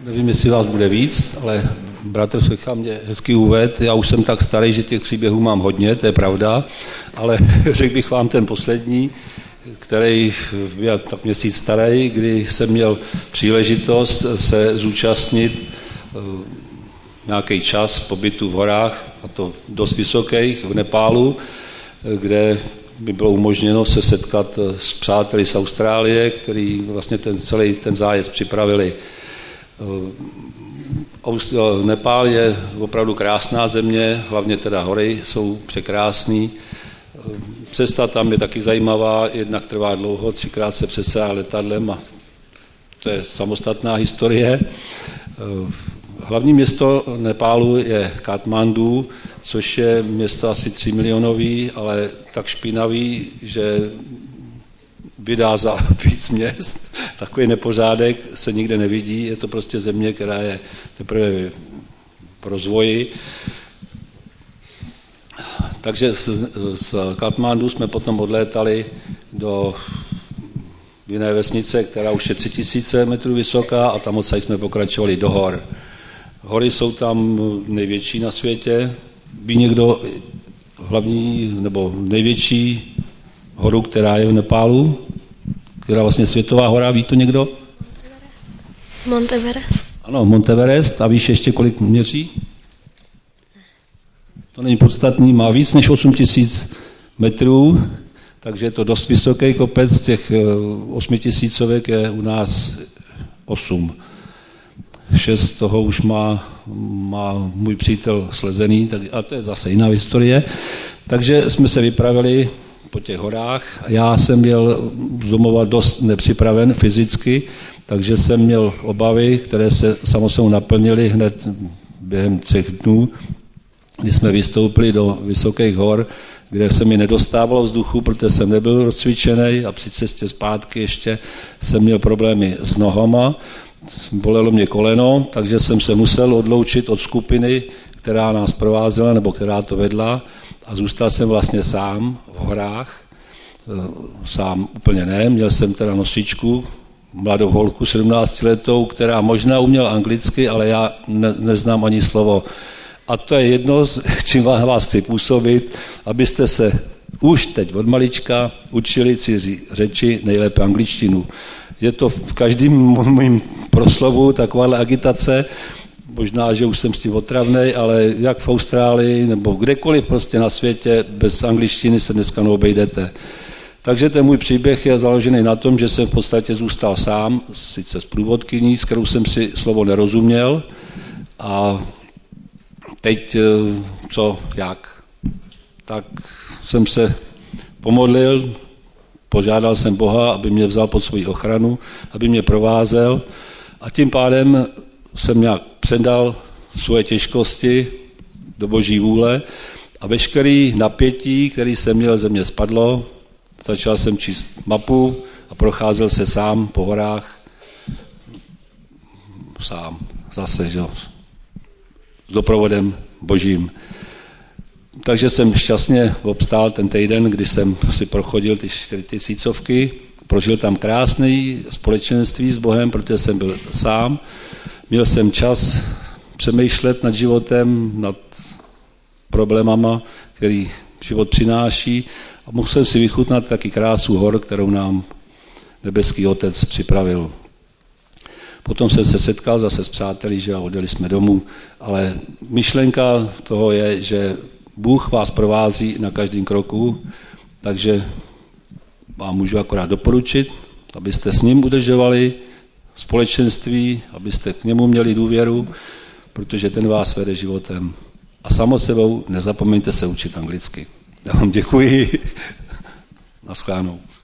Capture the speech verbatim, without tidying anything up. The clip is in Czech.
nevím, jestli vás bude víc, ale bratr Slicha mě hezky uvedl. Já už jsem tak starý, že těch příběhů mám hodně, to je pravda, ale řekl bych vám ten poslední, který byl tak měsíc starý, kdy jsem měl příležitost se zúčastnit nějaký čas pobytu v horách, a to dost vysokých, v Nepálu, kde mi bylo umožněno se setkat s přáteli z Austrálie, který vlastně ten celý ten zájezd připravili. Nepál je opravdu krásná země, hlavně teda hory jsou překrásný. Cesta tam je taky zajímavá, jednak trvá dlouho, třikrát se přeséhá letadlem a to je samostatná historie. Hlavní město Nepálu je Katmandu, což je město asi tři milionový, ale tak špinavý, že vydá za víc měst. Takový nepořádek se nikde nevidí, je to prostě země, která je teprve v rozvoji. Takže z, z Katmandu jsme potom odlétali do jiné vesnice, která už je tři tisíce metrů vysoká, a tam odsaď jsme pokračovali do hor. Hory jsou tam největší na světě. Ví někdo hlavní nebo největší horu, která je v Nepálu? Která vlastně světová hora, ví to někdo? Mount Everest. Ano, Mount Everest. A víš ještě, kolik měří? To není podstatný, má víc než osm tisíc metrů, takže je to dost vysoký kopec, těch osmitisícovek je u nás osm. Šest toho už má, má můj přítel slezený, tak, a to je zase jiná historie. Takže jsme se vypravili po těch horách. Já jsem byl z domova dost nepřipraven fyzicky, takže jsem měl obavy, které se samozřejmě naplnily hned během třech dnů, kdy jsme vystoupili do vysokých hor, kde se mi nedostávalo vzduchu, protože jsem nebyl rozcvičený a při cestě zpátky ještě jsem měl problémy s nohama. Bolelo mě koleno, takže jsem se musel odloučit od skupiny, která nás provázela nebo která to vedla, a zůstal jsem vlastně sám v horách. Sám úplně ne, měl jsem teda nosičku, mladou holku sedmnáctiletou, která možná uměla anglicky, ale já ne, neznám ani slovo. A to je jedno, čím vás chci působit, abyste se už teď od malička učili cizí řeči, nejlépe angličtinu. Je to v každém mým proslovu takováhle agitace, možná, že už jsem s tím otravnej, ale jak v Austrálii nebo kdekoliv prostě na světě bez angličtiny se dneska neobejdete. Takže ten můj příběh je založený na tom, že jsem v podstatě zůstal sám, sice s průvodkyní, s kterou jsem si slovo nerozuměl, a teď co, jak? Tak jsem se pomodlil, požádal jsem Boha, aby mě vzal pod svou ochranu, aby mě provázel, a tím pádem jsem nějak předal svoje těžkosti do Boží vůle a veškerý napětí, který jsem měl, ze mě spadlo. Začal jsem číst mapu a procházel se sám po horách. Sám, zase, že? S doprovodem Božím. Takže jsem šťastně obstál ten týden, kdy jsem si prochodil ty čtyři tisícovky, prožil tam krásné společenství s Bohem, protože jsem byl sám. Měl jsem čas přemýšlet nad životem, nad problémama, který život přináší, a mohl jsem si vychutnat taky krásu hor, kterou nám nebeský Otec připravil. Potom jsem se setkal zase s přáteli, že a odjeli jsme domů, ale myšlenka toho je, že Bůh vás provází na každém kroku, takže vám můžu akorát doporučit, abyste s ním udržovali společenství, abyste k němu měli důvěru, protože ten vás vede životem. A samo sebou nezapomeňte se učit anglicky. Já vám děkuji. Naschledanou.